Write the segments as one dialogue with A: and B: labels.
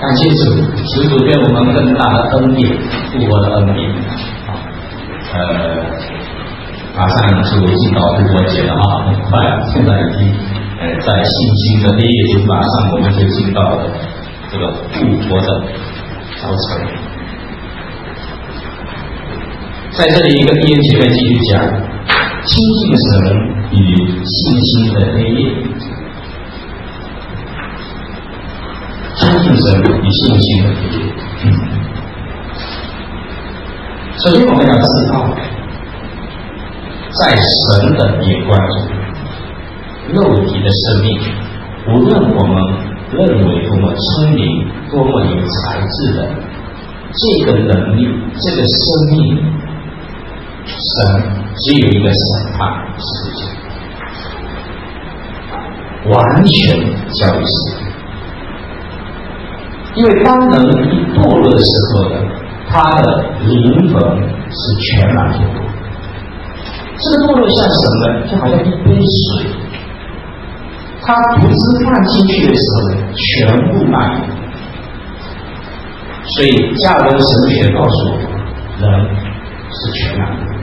A: 感谢主，求主给我们更大的恩典，复活的恩典。马上就进到复活节了啊，很快，现在已经在信心的烈日中，马上我们就进到了这个复活的早晨。在这里，一个弟兄姐妹继续讲，亲近神与信心的黑夜。亲近神与信心的黑夜。首先，我们要知道，在神的眼光中，肉体的生命，无论我们认为多么聪明、多么有才智的这个能力、这个生命，神只有一个审判事情，完全交于神。因为当人一堕落的时候呢，他的灵魂是全然堕落。这个堕落像什么呢？就好像一杯水，它不自放进去的时候呢，全部蔓延。所以加尔文神学告诉我们，人是全然的。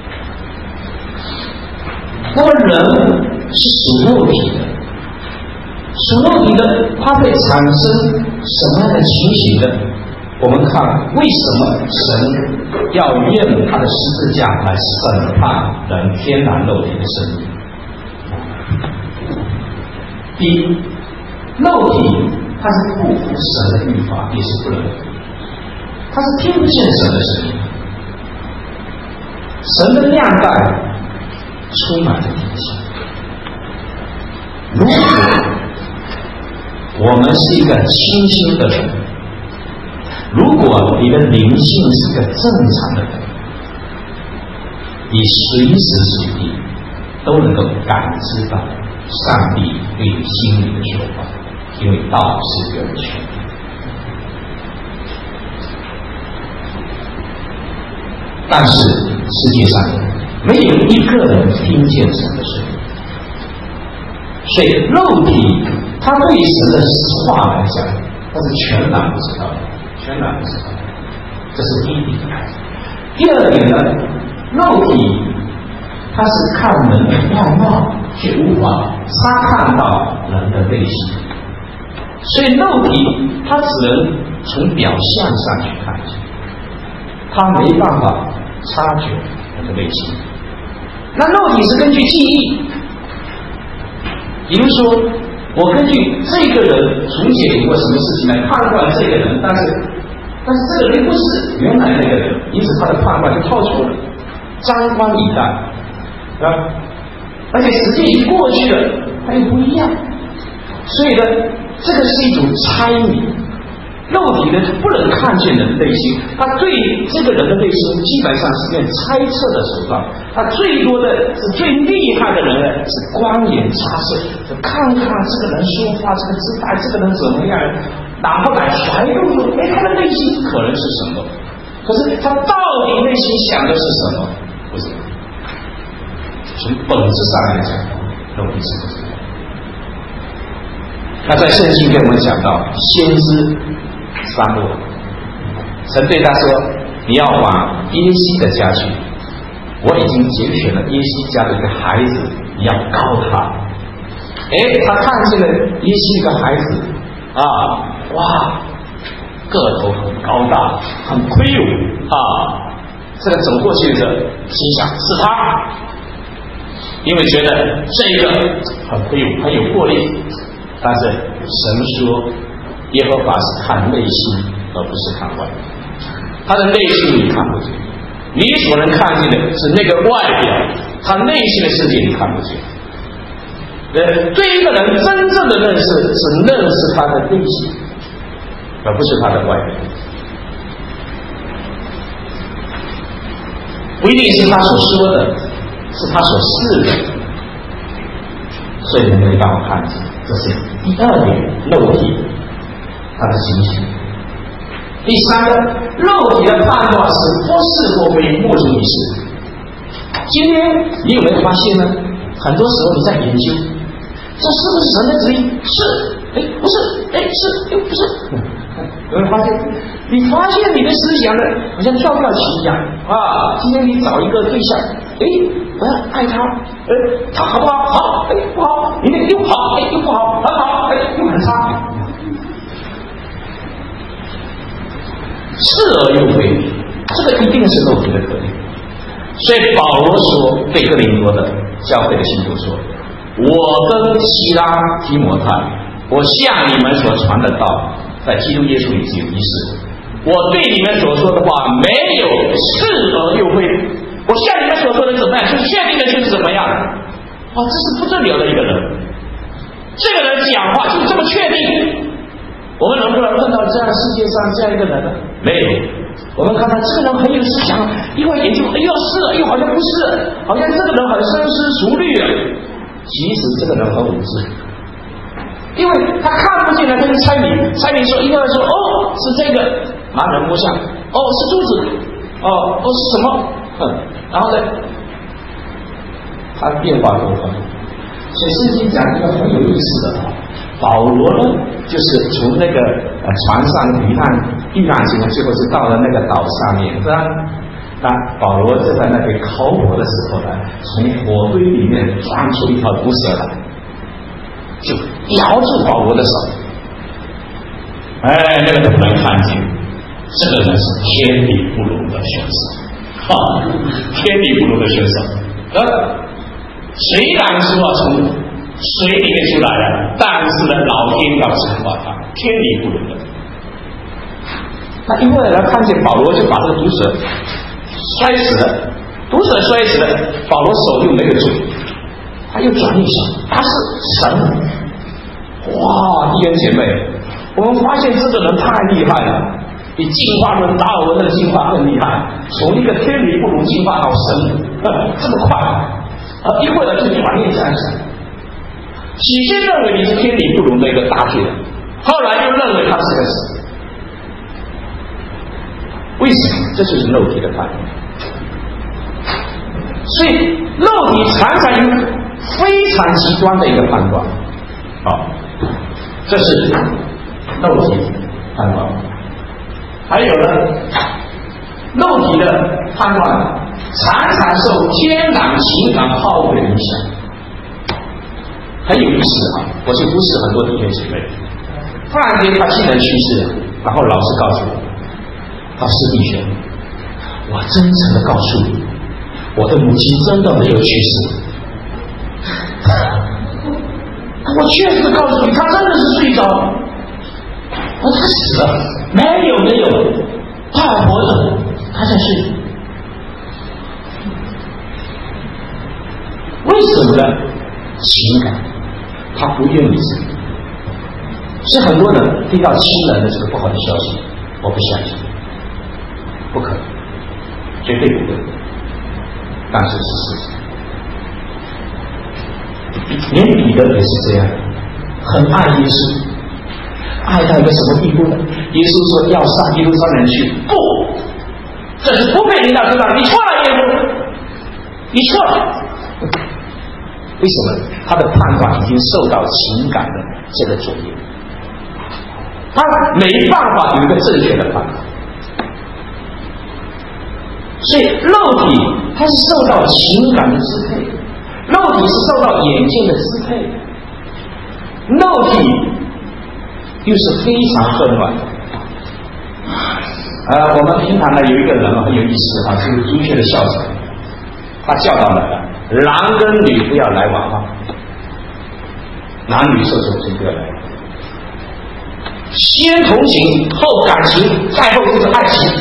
A: 那么人是属肉体的，属肉体的，它会产生什么样的情形呢？我们看为什么神要用他的十字架来审判人天然肉体的生命。第一，肉体它是不服神的律法，也是不能，它是听不见神的声音。神的亮带充满着天性。如果我们是一个清心的人，如果你的灵性是个正常的人，你随时随地都能够感知到上帝对你心里的说话，因为道是个人权。但是世界上没有一个人听见神的声音，所以肉体它对神的话来讲，它是全然不知道的。全然不知道，这是第一点。第二点呢，肉体它是看人的外貌，却无法察看到人的内心，所以肉体它只能从表象上去看见，它没办法察觉人的内心。那肉体是根据记忆，比如说我根据这个人从前有过什么事情来判断这个人，但是这个人不是原来那个人，因此他的判断就套错了，张冠李戴，啊，而且时间已经过去了，他又不一样，所以呢，这个是一种猜谜。肉体呢不能看见人的内心，他对这个人的内心基本上是用猜测的手段，他最多的是最厉害的人呢是观眼察色，就看看这个人说话，这个姿态，这个人怎么样，哪不敢揣度说，他的内心可能是什么？可是他到底内心想的是什么？不知道。从本质上来讲，肉体是不知道。那在圣经给我们讲到先知撒母耳，神对他说：“你要往耶西的家去，我已经拣选了耶西家的一个孩子，你要膏他。”他看见了耶西一个孩子啊，哇，个头很高大，很魁梧啊。这个走过去的心想是他，因为觉得这个很魁梧，很有魄力。但是神说，耶和华是看内心，而不是看外表。他的内心你看不见，你所能看见的是那个外表，他内心的世界你看不见。对一个人真正的认识是认识他的内心，而不是他的外表。不一定是他所说的，是他所示的，所以没办法看见。这是第二点，肉体它的情形。第三个，肉体的判断是或是或非，莫衷一是。今天你有没有发现呢？很多时候你在研究，这是不是神的旨意？是，不是，是，不是。 发现，你发现你的思想呢，好像跳跳棋一样啊。今天你找一个对象，我要爱他，他好不好？好，不好，明天又好，又不好，很好，又很差，是而又非，这个一定是肉体的特点。所以保罗说对哥林多的教会的信徒说：“我跟希拉、提摩太，我向你们所传的道，在基督耶稣里只有一事。我对你们所说的话没有是而又非。我向你们所说的怎么样，就确定的就是怎么样。这是不正流的一个人。这个人讲话就这么确定。我们能不能碰到这样世界上这样一个人呢？没有。我们看到这个人很有思想，一会研究，是，又好像不是，好像这个人很深思熟虑了。其实这个人很无知，因为他看不见了，他就猜谜说，一个人说是这个，马人摸象，是珠子，是什么？然后呢，他变化多端。所以圣经讲一个很有意思的保罗呢，就是从那个船上遇难行，最后是到了那个岛上面，是吧？那保罗就在那边考火的时候呢，从火堆里面钻出一条毒蛇来，就咬住保罗的手。那个不能看见，这个人是天理不容的选手，天理不容的选手。虽然说从水里面出来了，但是呢，老天要惩罚他，天理不容的。那因为呢，看见保罗就把这个毒蛇摔死了，毒蛇摔死了，保罗手又没有住，他又转一想，他是神。哇，弟兄姐妹，我们发现这个人太厉害了，比进化论达尔文的进化更厉害，从一个天理不容进化到神，这么快。一会儿就转念这样想，起先认为你是天理不容的一个大罪人，后来又认为他是个神。为什么？这就是肉体的判断。所以肉体常常有非常极端的一个判断，这是肉体判断。还有呢，肉体的判断常常受天然情感好恶的影响，很有意思我就不是很多弟兄姐妹，突然间他亲人去世了，然后老师告诉我，老师弟兄，我真诚的告诉你，我的母亲真的没有去世。我确实告诉你，她真的是睡着了。她死了？没有，她还活着，她在睡。为什么呢？情感，他不愿意死。是很多人听到亲人的这个不好的消息，我不相信，不可能，绝对不会。但是是事实。连彼得也是这样，很爱耶稣，爱到一个什么地步呢？耶稣说要上耶路撒冷去，不，这是不被领导知道，你错了，耶稣，你错了。为什么？他的判断已经受到情感的这个左右，他没办法有一个正确的判断。所以肉体它是受到情感的支配，肉体是受到眼见的支配，肉体又是非常混乱的。我们平常呢有一个人很有意思是个朱雀的校长，他教导了男跟女不要来往男女授受不要来往，先同情后感情，再后就是爱情。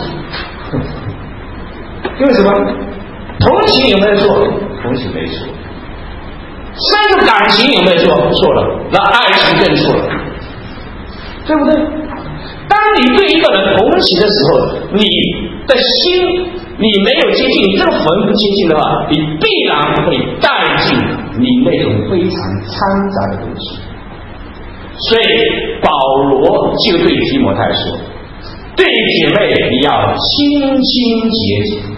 A: 因为什么？同情有没有错？同情没错。三个感情有没有错？错了。那爱情更错了，对不对？当你对一个人同情的时候，你的心你没有接近，你这个魂不接近的话，你必然会带进你那种非常掺杂的东西。所以保罗就对提摩太说，对姐妹你要清清洁洁。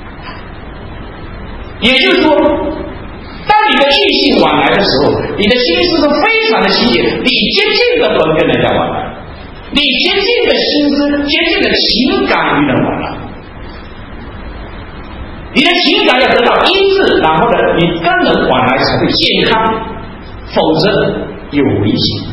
A: 也就是说，当你的异性往来的时候，你的心思是非常的清洁，你接近的魂跟人家往来，你你洁净的心思、洁净的情感与人往来，你的情感要得到医治，然后呢，你跟人往来才会健康，否则有危险。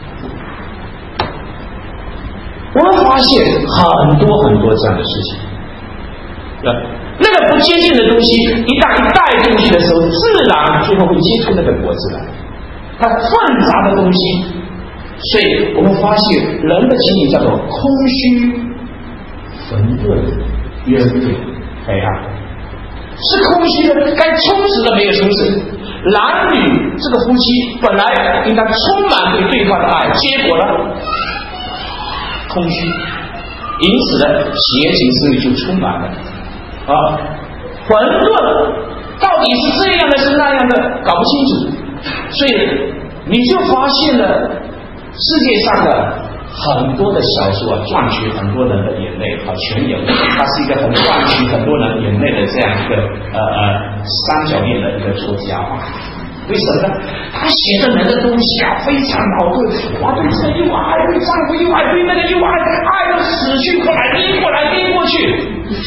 A: 我们发现很多这样的事情，那个不洁净的东西，一旦一带进去的时候，自然最后会结出那个果子来。它混杂的东西，所以我们发现人的情形叫做空虚、混沌、冤悔、黑暗，是空虚的，该充实的没有充实。男女这个夫妻本来应该充满对方的爱，结果呢，空虚，因此呢，邪情之欲就充满了混沌到底是这样的，是那样的，搞不清楚，所以你就发现了世界上的很多的小说赚取很多人的眼泪，全有，它是一个很赚取很多人眼泪的这样一个三角恋的一个作家。为什么呢？他写的人的东西非常矛盾，对这个又爱，对丈夫又爱，对那个又爱，爱到死去活来，逼过来逼过去，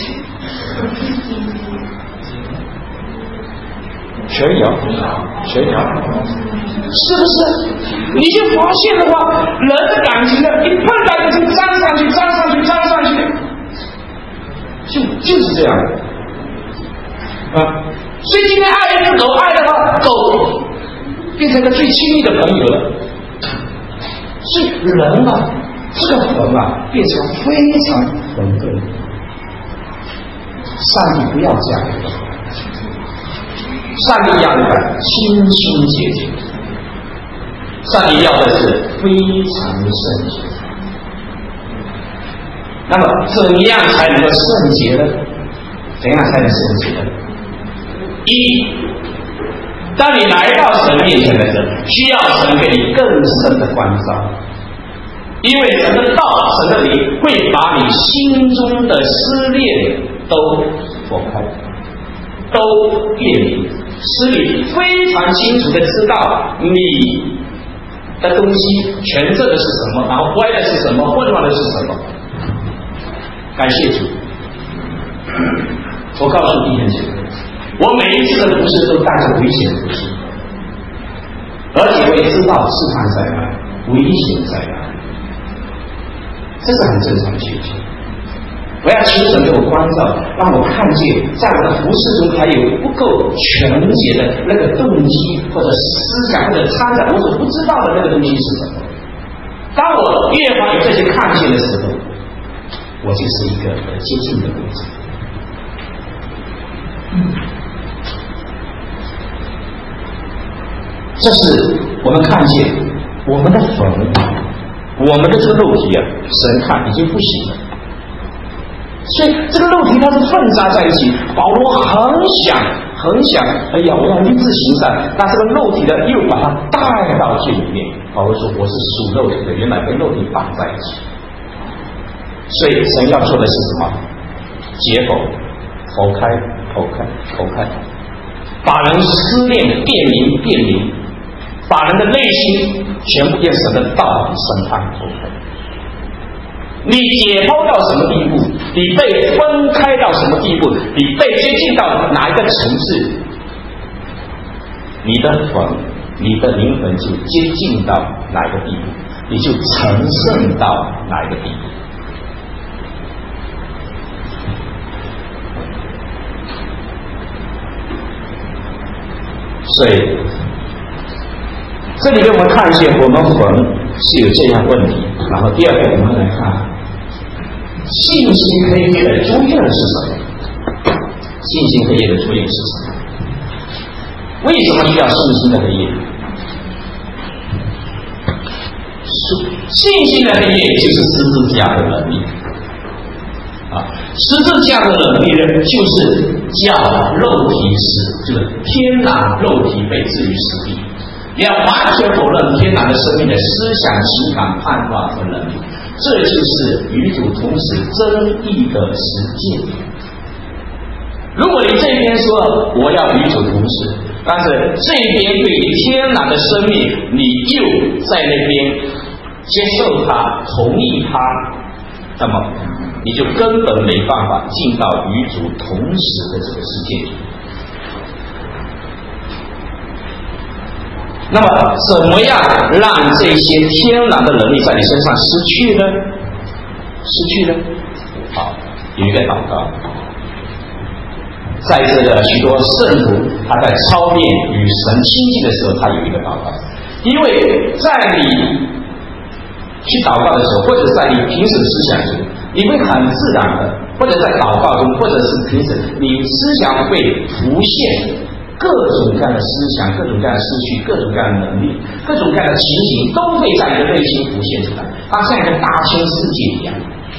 A: 全有，是不是？你就发现的话，人的感情呢，一碰到就粘上去，就是这样所以今天爱一只狗，爱的话，狗变成个最亲密的朋友了。所以人这个魂变成非常混沌。上帝不要这样，上帝要的清清洁洁，上帝要的是非常圣洁。那么怎样才能够圣洁呢？怎样才能圣洁呢？一，当你来到神面前的时候，需要神给你更深的关照，因为神的道、神的灵会把你心中的思念都拨开，都辨明，使你非常清楚的知道你的东西全正的是什么，然后歪的是什么，混乱的是什么。感谢主，我告诉弟兄姐妹，我每一次的服事都带着危险服事，而且我也知道试探在哪，危险在哪，这是很正常的情形。我要求神给我关照，让我看见在我的服事中还有不够全结的那个动机或者思想或者掺杂我所不知道的那个东西是什么。当我越发有这些看见的时候，我就是一个接近的过程。这是我们看见我们的魂，我们的这个肉体神看已经不行了，所以这个肉体它是混杂在一起。保罗很想，哎呀，我要立志行善，那这个肉体的又把它带到这里面。保罗说我是属肉体的，原来跟肉体绑在一起。所以神要做的是什么？解剖，剖开，把人思念辨明，把人的内心全部变成神的道理审判剖开。你解剖到什么地步，你被分开到什么地步，你被接近到哪一个层次，你的魂、你的灵魂就接近到哪一个地步，你就成圣到哪一个地步。所以这里面我们看见我们魂是有这样问题。然后第二个我们来看信心黑夜的主因是什么？信心黑夜的主因是什么？为什么需要信心的黑夜？信心的黑夜就是十字架的能力十字架的能力呢，就是叫肉体死，就是天然肉体被置于死地。你要完全否认天然的生命的思想、情感、判断和能力，这就是与主同时真义的实践。如果你这边说我要与主同时，但是这边对于天然的生命，你又在那边接受它、同意它，那么你就根本没办法进到与主同时的这个世界里。那么怎么样让这些天然的能力在你身上失去呢？好，有一个祷告，在这个许多圣徒他在操练与神亲近的时候，他有一个祷告，因为在你去祷告的时候，或者在你平时的思想中，你会很自然的，或者在祷告中，或者是平时，你思想会浮现各种各样的思想，各种各样的思绪，各种各样的能力，各种各样的情形，都会在你的内心浮现出来，它像一个大千世界一样，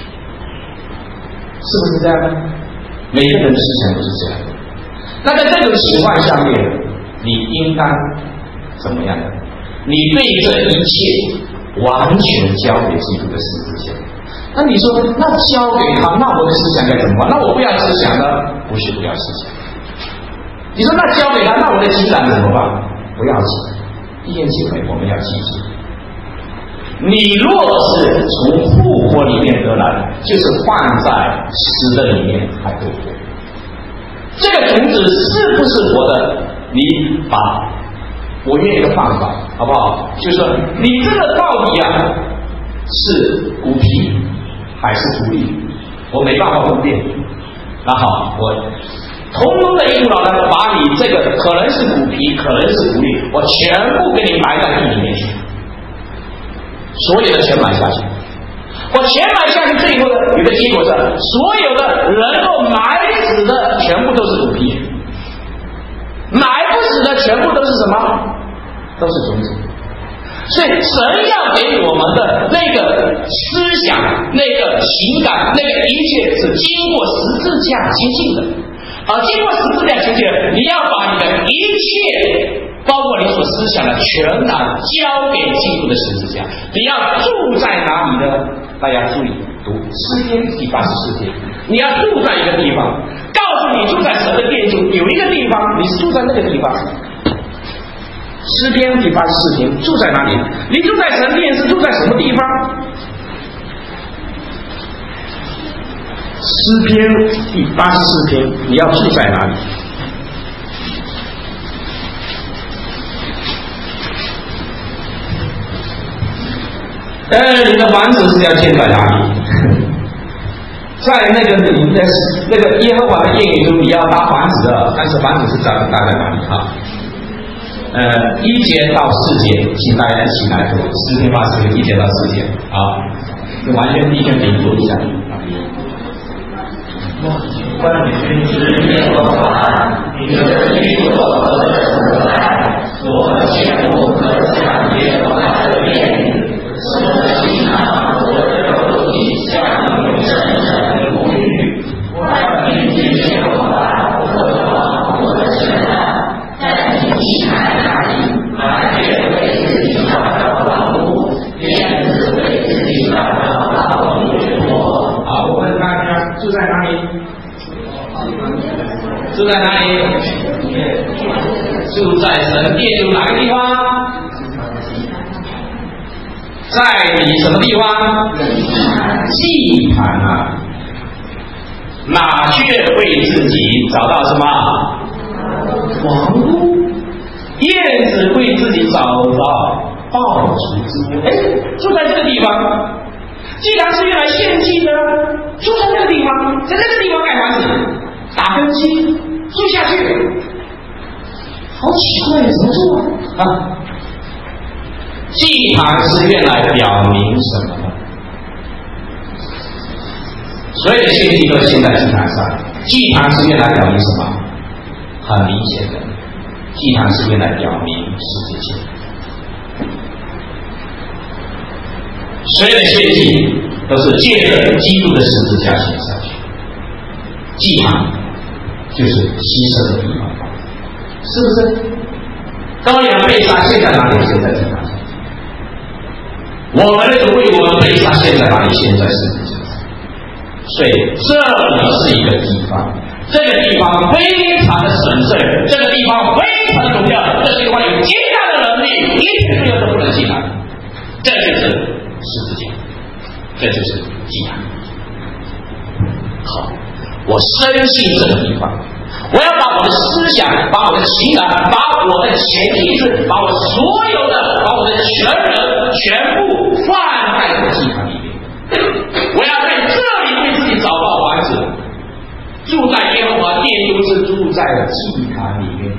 A: 是不是这样的？每个人的思想都是这样的。那在这种情况下面，你应当怎么样呢？你对这一切完全交给基督的十字架。那你说，那交给他，那我的思想该怎么办？那我不要思想呢？不是不要思想。你说那交给他，那我的情感怎么办？不要紧，弟兄姐妹，我们要记住，你若是从复活里面得来，就是放在死的里面，还对不对？这个种子是不是活的？你把我用一个方法，好不好？就是说，你这个到底是骨皮还是土粒？我没办法分辨。那好，我通的一股脑呢，把你这个可能是骨皮，可能是土粒，我全部给你埋在地里面去，所有的全埋下去。我全埋下去，最后的有个结果是，所有的能够埋死的全部都是骨皮，埋不死的全部都是什么？都是种子。所以神要给我们的那个思想、那个情感、那个一切是经过十字架洁净的，而经过十字架洁净的，你要把你的一切，包括你所思想的全然交给基督的十字架。你要住在哪里呢？大家注意读诗篇第84篇，你要住在一个地方，告诉你住在神的殿中有一个地方，你是住在那个地方。诗篇第84篇，住在哪里？你住在神殿是住在什么地方？诗篇第84篇，你要住在哪里？你的房子是要建在哪里？在那个你的那个耶和华的殿宇中，你要搭房子的，但是房子是搭在哪里哈？1节到4节，请大家一起来读诗篇84篇1节到4节啊，完全弟兄领读一下。
B: 万军之耶和华，你的居所何等可爱！所羡慕可想耶和华的殿宇，所行啊，我的肉体向永生神呼吁。万军之耶和华，我的王，我的神啊，在你地海那里，满月为自己找到宝物，燕子为自己找到好女国。
A: 好，我问大家住在哪里？住在哪里？住在神殿中哪个地方？在你什么地方？祭坛啊！麻雀为自己找到什么？房屋。燕子为自己找到抱雏之屋。住在这个地方。祭坛是用来献祭的，住在这个地方，在这个地方盖房子，打根基，住下去。好奇怪，怎么做啊？祭坛是用来表明什么呢？所有的献祭都献在祭坛上，祭坛是用来表明什么？很明显的，祭坛是用来表明十字架。所有的献祭都是借着基督的十字架献上去，祭坛就是牺牲的地方，是不是？羔羊被杀献在哪里？献在祭坛上。我们的主为我们被杀献在哪里？献在十字架上。所以这里是一个地方，这个地方非常的神圣，这个地方非常的荣耀，这个地方有极大的能力，一切罪恶都不能进来。这就是十字架，这就是祭坛。好，我深信这个地方，我要把我的思想，把我的情感，把我的潜意识，把我所有的，把我的全人全部放在这个祭坛里面。我要在这里为自己找到房子，住在耶和华殿，就是住在祭坛里面。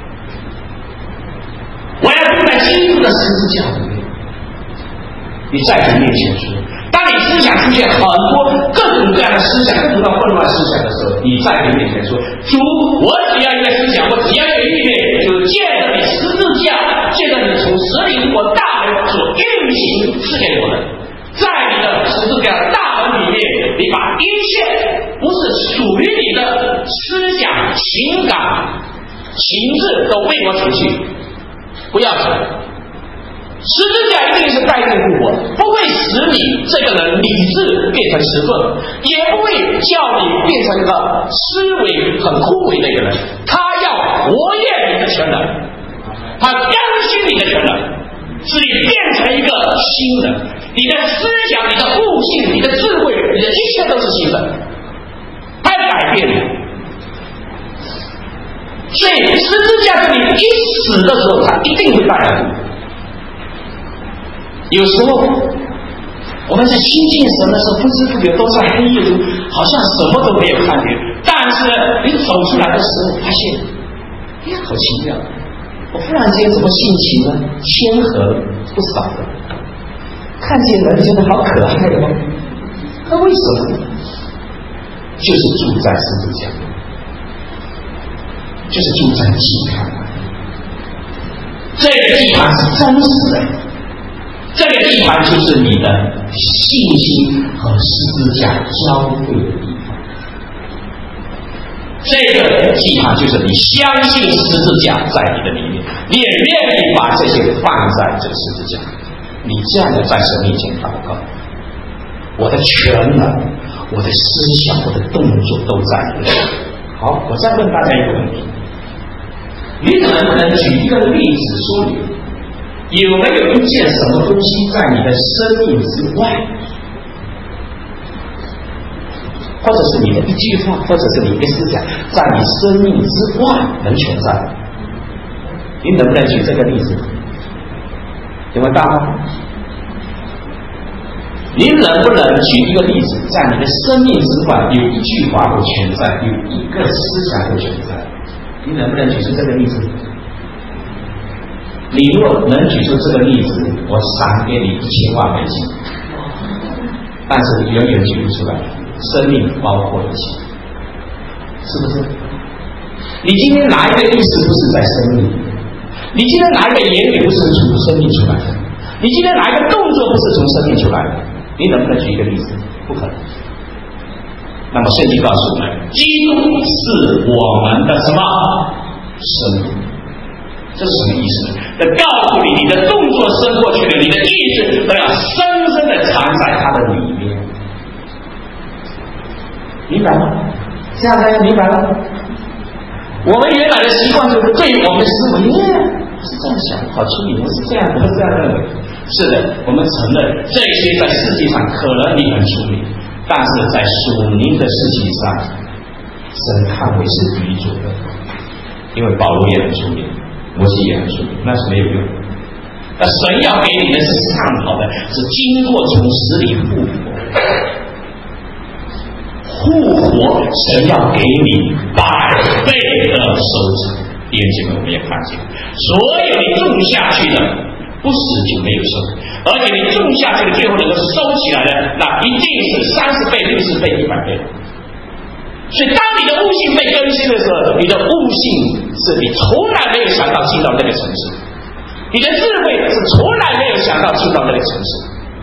A: 我要住在基督的十字架里面。你在主面前说，当你思想出现很多各种各样的思想、各种各样混乱思想的时候，你在你面前说，主，我只要一个思想，我只要一个意念，就借着你十字架，借着你从神灵我大门所运行赐给我的，在你的十字架大门里面，你把一切不是属于你的思想、情感、情志都为我除去，不要紧。十字架一定是带动我，不会使你这个人理智变成迟钝，也不会叫你变成一个思维很枯萎的一个人。他要活跃你的全能，他更新你的全能，使你变成一个新人。你的思想、你的悟性、你的智慧、你的一切都是新的，他要改变你。所以十字架是你一死的时候，他一定会带来你。有时候我们在亲近神的时候，不知不觉都在黑夜中，好像什么都没有看见。但是你走出来的时候，发现，哎，好奇妙！我忽然间怎么性情呢？谦和不少的，看见人觉得好可爱哦。那为什么呢？就是住在十字架，就是住在祭坛。这个祭坛是真实的。这个地方就是你的信心和十字架交汇的地方。这个地方就是你相信十字架在你的里面，你也愿意把这些放在这十字架，你这样的在神面前祷告，我的全能、我的思想、我的动作都在你的里面。好，我再问大家一个问题，你能不能举一个例子说明有没有一件什么东西在你的生命之外，或者是你的一句话，或者是你的思想，在你生命之外能存在？你能不能举这个例子？有没有答案？你能不能举一个例子，在你的生命之外有一句话会存在，有一个思想会存在？你能不能举出这个例子？你若能举出这个例子，我赏给你1000万美金。但是你永远举不出来，生命包括一切，是不是？你今天哪一个意思不是在生命里面？你今天哪一个言语不是从生命出来的？你今天哪一个动作不是从生命出来的？你能不能举一个例子？不可能。那么圣经告诉我们，基督是我们的什么生命？这是什么意思呢？这告诉你，你的动作伸过去的，你的意识都要深深的藏在它的里面，明白吗？这样大家明白了？我们原来的习惯就是对我们的思维，是这样想，好处理，我是这样，我是这样认为。是的，我们承认这些在世界上可能你很出名，但是在属灵的事情上，神看为是愚拙的，因为保罗也很出名。摩西也很出名，那是没有用。那神要给你的是上好的，是经过从死里复活，神要给你100倍的收成。弟兄姐妹，我们也看见，所有你种下去的，不死就没有收，而且你种下去的，最后能够收起来的，那一定是30倍、60倍、100倍。所以当你的悟性被更新的时候，你的悟性是你从来没有想到进到那个城市，你的智慧是从来没有想到进到那个城市。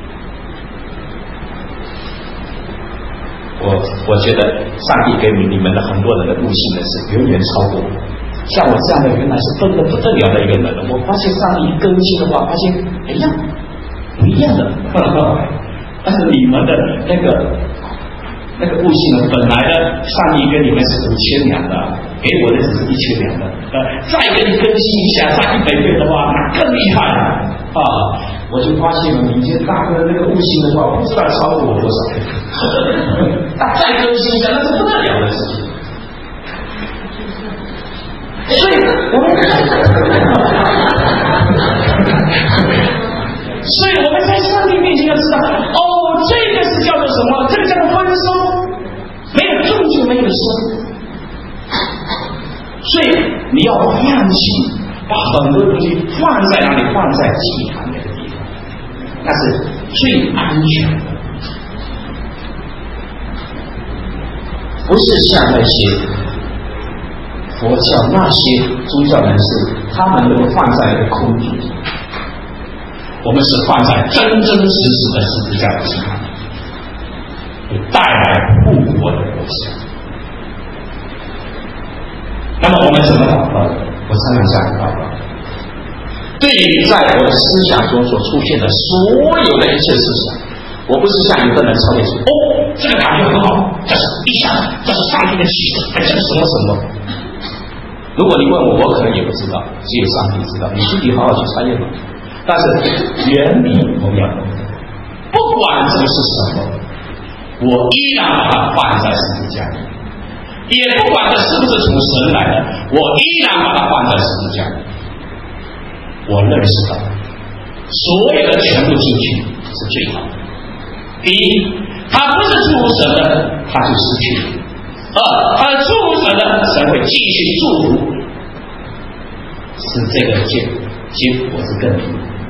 A: 我觉得上帝给你们的很多人的悟性的是远远超过我。像我这样的原来是笨得不得了的一个人，我发现上帝一更新的话，发现哎呀不一样的。但是你们的那个悟性呢，本来呢，上帝跟你们是5000两的，给我的只是1000两的。再给你更新一下，再100倍的话，那更厉害了啊！ 我就发现了民间大哥那个悟性的话，不知道超过我多少倍。他再更新一下，那是不得了的事情。所以我们在上帝面前要知道，哦，这个是叫做什么？这个叫做丰收，没有种就没有收。所以你要放弃，把很多东西放在哪里？放在祭坛那个地方，那是最安全的，不是像那些佛教那些宗教人士，他们都放在一个空地上。我们是放在真真实实的十字架的祭坛里，会带来复活的果效。那么我们怎么祷告？我常常这样祷告。对于在我的思想中所出现的所有的一切思想，我不是像有的人超越说，哦，这个感觉很好，这是意象，这是上帝的启示，这是什么什么。如果你问我，我可能也不知道，只有上帝知道，你自己好好去查验吧。但是原理同样的，不管这个是什么，我依然把它放在十字架里，也不管这是不是从神来的，我依然把它放在十字架里。我认识到，所有的全部进去是最好的。第一，它不是出乎神的，它就失去了；二，它是出乎神的，神会继续祝福，使这个结果是更多。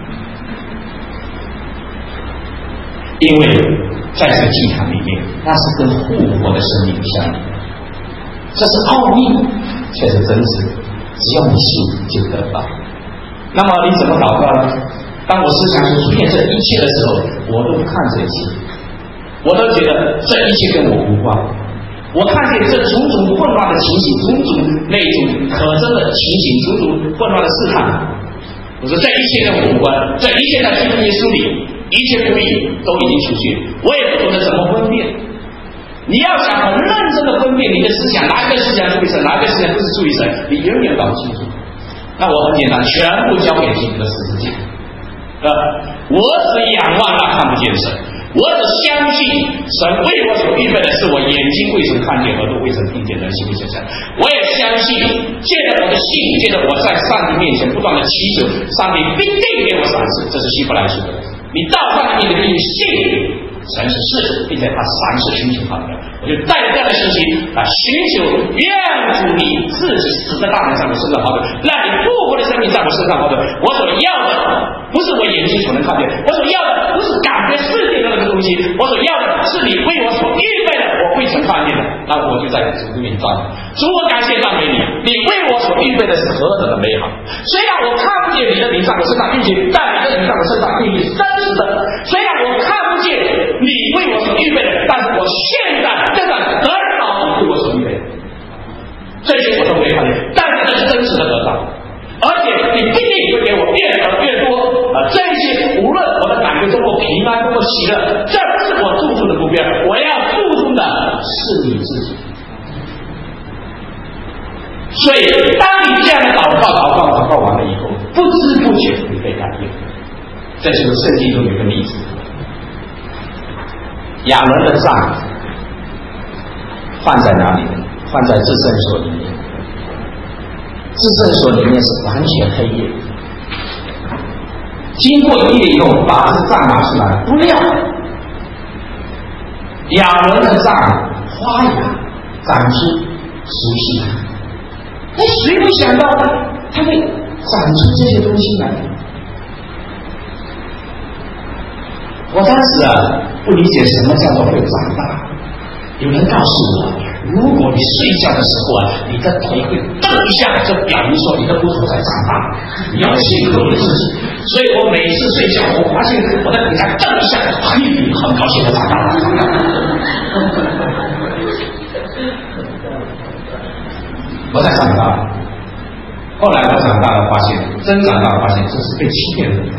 A: 因为在这个祭坛里面，那是跟复活的生命相连，这是奥秘，却是真实，只要你信就得到。那么你怎么祷告呢？当我思想出现这一切的时候，我都不看这一切，我都觉得这一切跟我无关。我看见这种种混乱的情形，种种那种可憎的情形，种种混乱的试探，我说这一切跟我无关，这一切在基督耶稣里。一切不义都已经出去，我也不懂得怎么分辨。你要想很认真的分辨你的思想，哪一个思想出于神，哪一个思想不是出于神，你永远搞不清楚。那我很简单，全部交给基督的十字架。我只仰望那看不见神，我只相信神为我所预备的是我眼睛未曾看见，耳朵未曾听见，人心未曾想。我也相信，借着我的信，借着我在上帝面前不断的祈求，上帝必定给我赏赐。这是希伯来书的。你到上帝面前信神是是，并且他赏赐寻求他的，我就带着这样的信心来寻求，愿主你自己死在大门上的身上好的，让你复活的生命在我身上好的。我所要的不是我眼睛所能看见，我所要的不是感觉世界的那个东西，我所要的是你为我所预备的，我未曾看见的。那我就在主里面站，主，我感谢赞美你，你为我所预备的是何等的美好。虽然我看不见你的灵在我身上，并且但你的灵在我身上并且是真实的，虽然我看不见你为我所预备的，但是我现在真的得到你为我所预备的，这些我都没看见，但是这是真实的得到，而且你必定会给我越得越多。这些无论我的感觉多么平安，多么喜乐，这不是我注重的目标，我要注重的是你自己。所以当你这样的祷告完了以后，不知不觉你被改变。这就是圣经中有一个例子，亚伦的杖放在哪里？放在至圣所里面。至圣所里面是完全黑夜，经过一夜以后，把这杖拿出来，不料亚伦的杖花芽长出熟悉它。谁会想到它会长出这些东西来？我当时不理解什么叫做会长大。有人告诉我，如果你睡觉的时候你的腿会蹬一下，就表明说你的骨头在长大，你要信靠你自己。所以我每次睡觉，我发现我的腿在蹬一下，很高兴我长大了。我才长大，后来我长大了发现，真长大了发现这是被欺骗的。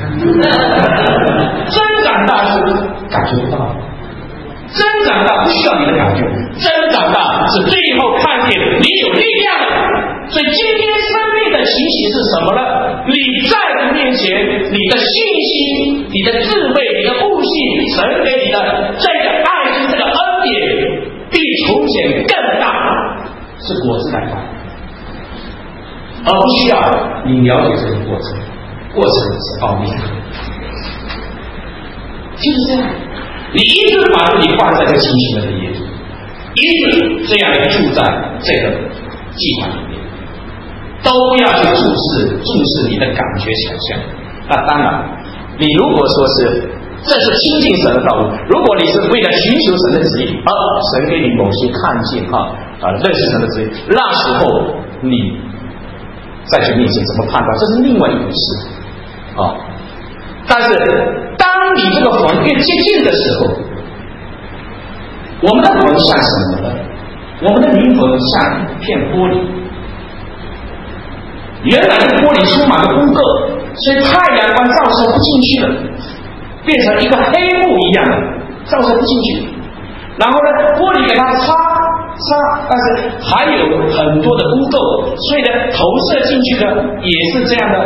A: 真长大是感觉不到，真长大不需要你的感觉，真长大是最后看见你有力量的。所以今天生命的情形是什么呢？你在主面前，你的信心、你的智慧、你的悟性，神给你的这个爱心、这个恩典，比从前更大，是果子来发，而不需要你了解这个过程，过程是奥秘，就是这样。你一直把自己放在这个情形的业中，一直这样住在这个计划里面，都不要去重视你的感觉想象。那当然，你如果说是这是亲近神的道路，如果你是为了寻求神的旨意，而神给你某些看见认识神的旨意，那时候你在神面前怎么判断，这是另外一回事但是当你这个魂越接近的时候，我们的魂像什么呢？我们的灵魂像一片玻璃，原来的玻璃充满了污垢，所以太阳光照射不进去了，变成一个黑幕一样的，照射不进去。然后呢，玻璃给它擦，但是还有很多的污垢，所以呢，投射进去的也是这样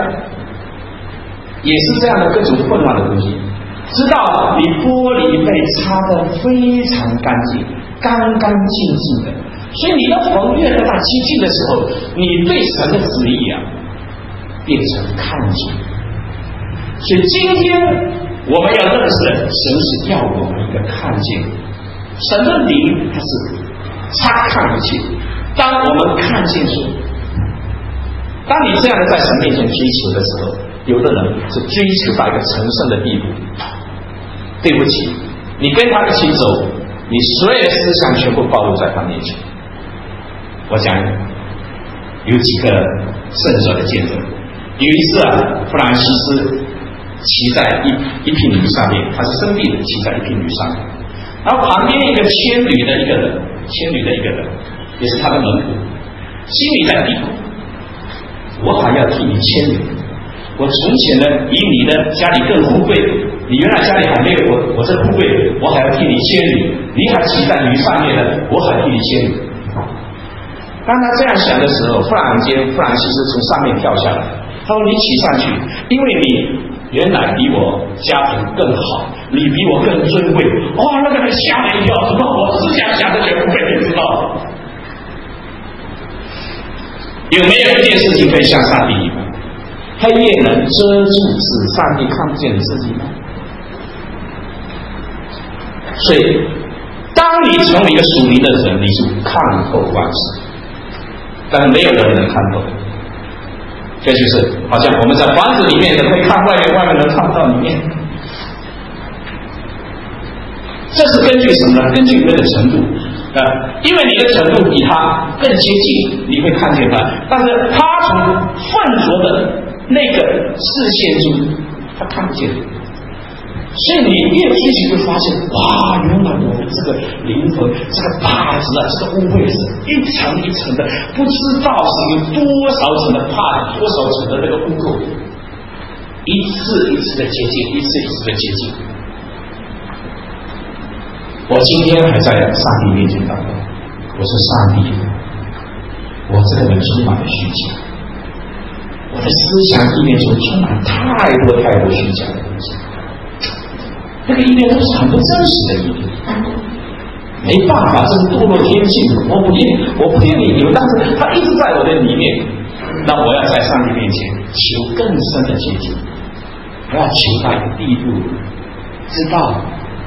A: 的各种混乱的东西。直到你玻璃被擦得非常干净，干干净净的，所以你的魂越和它接近的时候，你对神的旨意变成看见。所以今天我们要认识神是要我们一个看见，神的灵它是察看一切。当我们看见时，当你这样的在神面前追求的时候，有的人是追求到一个成圣的地步，对不起，你跟他一起走，你所有的思想全部暴露在他面前。我讲有几个圣者的见证。有一次弗朗西斯骑在一匹驴上面，他是生病的，骑在一匹驴上面，然后旁边一个牵驴的一个人，也是他的门徒，心里在嘀咕：我还要替你牵驴。我从前呢，比你的家里更富贵，你原来家里还没有我这富贵，我还要替你牵驴，你还骑在驴上面呢，我还替你牵驴。当他这样想的时候，忽然间弗朗西斯从上面跳下来，他说：你骑上去，因为你原来比我家庭更好，你比我更尊贵。哇，那个人吓了一跳，怎么我思想的全部被你知道？有没有一件事情可以向上帝隐瞒？黑夜能遮住使上帝看不见你自己吗？所以当你成为一个属灵的人，你是看透万事，但是没有人能看透。这就是好像我们在房子里面的可以看外面，外面能看不到里面。这是根据什么呢？根据人的程度因为你的程度比他更接近，你会看见他，但是他从混浊的那个视线中，他看不见。所以你越追求就发现，哇，原来我的这个灵魂，这个帕子这个污秽是一层一层的，不知道是有多少层的帕，多少层的那个污垢，一次一次的接近，一次一次的接近。我今天还在上帝面前祷告，我说上帝，我这个人充满了虚假，我的思想意念中充满太多虚假的东西。这个意念都是很不真实的意念，没办法，这是堕落天性，我不愿意有，但是它一直在我的里面，那我要在上帝面前求更深的接近，我要求到一个地步，知道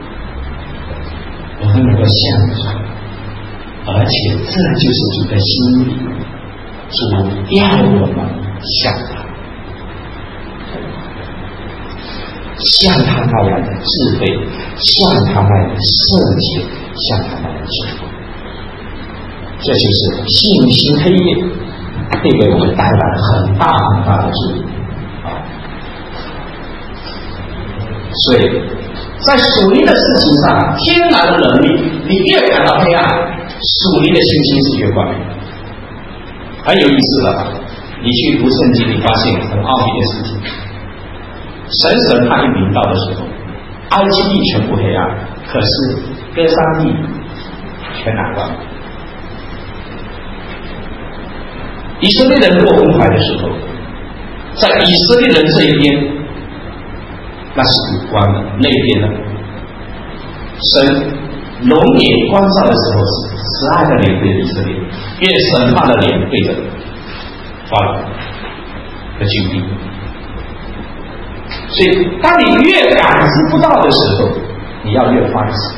A: 我们能够向主，而且这就是主的心意，主要我们向他。像他那样的智慧，像他那样的圣洁，像他那样的智慧，这就是信心黑夜会给我们带来很大很大的智慧所以在属灵的事情上，天然的能力，你越感到黑暗，属灵的信心是越光明。很有意思的，你去读圣经，你发现很奥秘的事情。神他一临到的时候，埃及地全部黑暗，可是歌珊地全蓝光。 以色列人过红海的时候，在以色列人这一边，那是有关的，那边呢，神龙眼关上的时候是12个脸对着以色列，因为审判的脸对着法老的军兵。所以当你越感知不到的时候，你要越欢喜。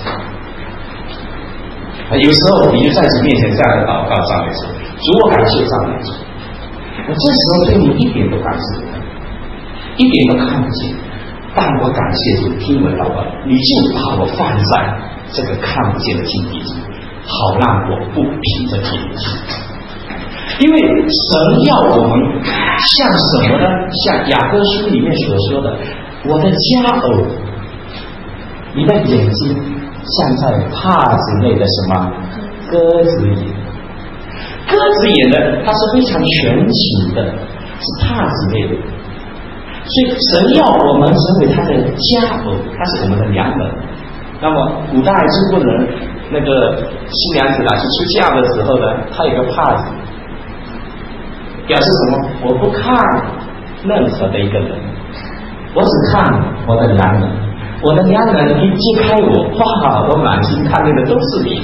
A: 有时候你就在主面前这样的祷告赞美主，主我感谢赞美主，我这时候对你一点都感知不到，一点都看不见，但我感谢主听我祷告，你就把我放在这个看不见的境地中，好让我不凭着眼睛。因为神要我们像什么呢？像雅各书里面所说的，我的佳偶，你的眼睛像在帕子内的什么鸽子眼。鸽子眼呢，它是非常全情的，是帕子内的。所以神要我们成为他的佳偶，他是我们的娘们。那么古代中国人那个新娘子去出嫁的时候呢，她有个帕子，表示什么？我不看任何的一个人，我只看我的娘人。我的娘人一揭开我，哇，我满心看见的都是你。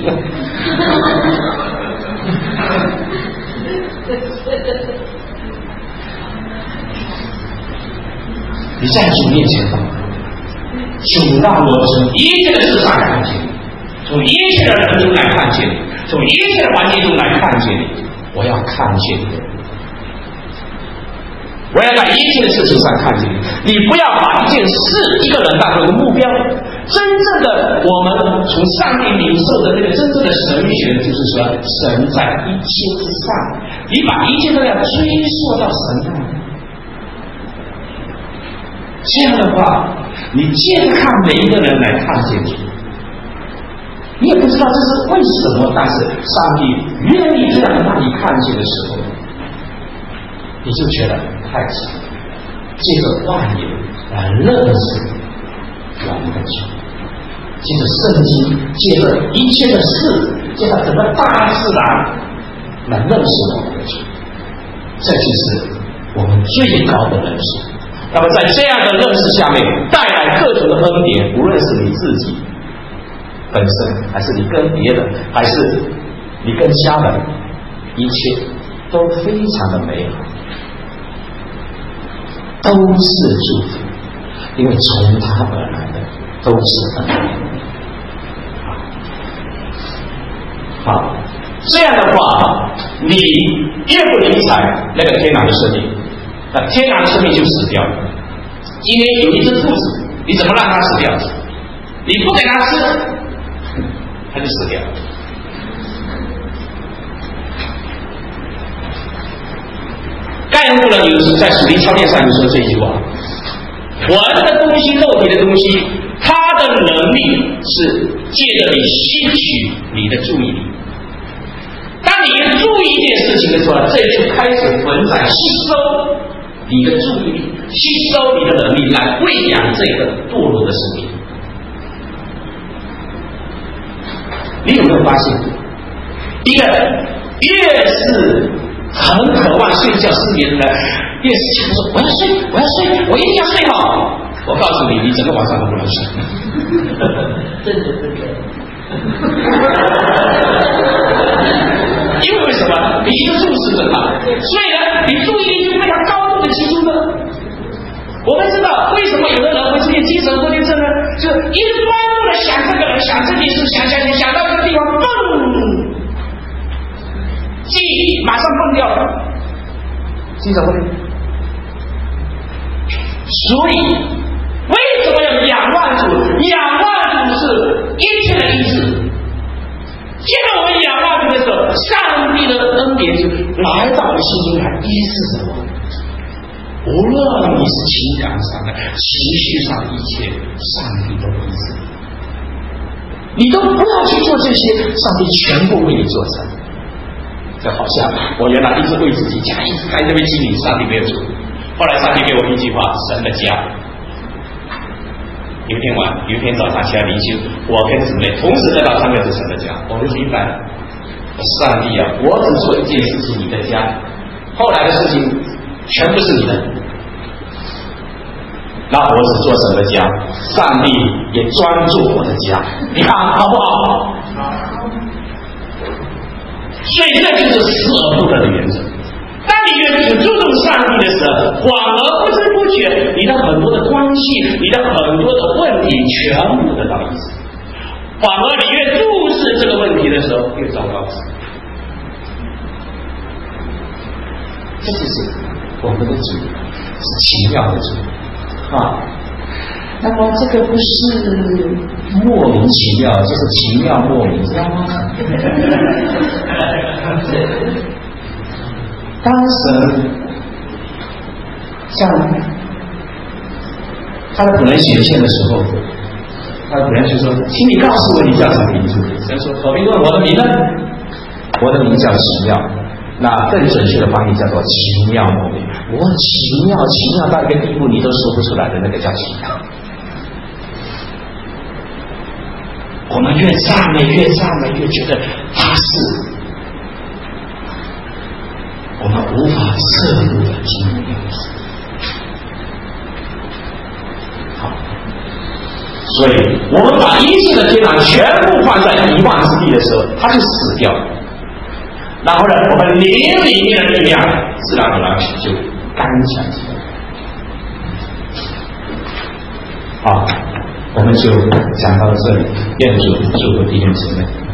A: 你在主面前祷告，主让我从一切的事上看见你，从一切的人中来看见你，从一切的环境中来看见你。我要看见你，我要在一切的事情上看见你。你不要把一件事、一个人当作一个目标。真正的我们从上帝领受的那个真正的神学，就是说神在一切之上，你把一切都要追溯到神那里。这样的话，你健康每一个人来看见主，你也不知道这是为什么，但是上帝愿意这样让你看见的时候，你就觉得太奇了。借着万有来认识我们的主，借着圣经，借着一切的事，借着整个大自然来认识我们的主，这就是我们最高的认识。那么在这样的认识下面，带来各种的恩典，无论是你自己本身，还是你跟别人，还是你跟家人，一切都非常的美好，都是祝福，因为从他而来的都是恩典。好，这样的话，你越不理睬那个天堂的生命，那天堂的生命就死掉了。今天有一只兔子，你怎么让它死掉？你不给它吃，它就死掉了。盖恩夫人有在属灵操练上就说这句话：魂的东西、肉体的东西，它的能力是借着你吸取你的注意力。当你注意一件事情的时候，这就开始魂在吸收你的注意力，吸收你的能力，来喂养这个堕落的生命。你有没有发现，一个越是很渴望睡觉失眠的人，越是想说我要睡，我要睡，我一定要睡好。我告诉你，你整个晚上都不能睡。
B: 真的。
A: 因为什么？你一个注视着它，所以呢，你注意力就非常高度的集中了。我们知道为什么有的人会出现精神分裂症呢？就是一直专注的想这个人，想这件事，想到这个地方，嘣，记忆马上崩掉了，精神分裂。所以为什么要仰望主？仰望主是一切的医治。因为我们仰望主的时候，上帝的恩典就来到我心中来医治着我。无论你是情感上的、情绪上的一切，上帝都医治你都不要去做这些，上帝全部为你做成。这好像我原来一直为自己家，一直在这边经营，上帝没有做。后来上帝给我一句话：神的家。有一天早上起来灵修，我跟姊妹同时得到3个字神的家，我就明白了，上帝啊，我只做一件事情，你的家， 后来的事情全部是你的。那我只做神的家，上帝也专注我的家，你看好不好？所以这就是死而不得的原则。当你越只注重上帝的时候，反而不知不觉，你的很多的关系，你的很多的问题，全部得到医治。反而你越注视这个问题的时候，越糟糕。这就是我们的主，是奇妙的主啊。那么这个不是莫名其妙，就是奇妙莫名，知道吗？当神向他的仆人显现的时候，他的仆人就说：“请你告诉我你叫什么名字？”神说：“口令问我的名呢？我的名叫奇妙。”那更准确的翻译叫做奇妙莫名。我奇妙到一个地步，你都说不出来的那个叫奇妙。我们越赞美，越觉得他是我们无法测度的奇妙。好，所以我们把一切的天堂全部放在遗忘之地的时候，它就死掉了。然后呢，我们灵里面的力量自然而然就刚强起来。好，我们就讲到这里，愿主祝福弟兄姊妹。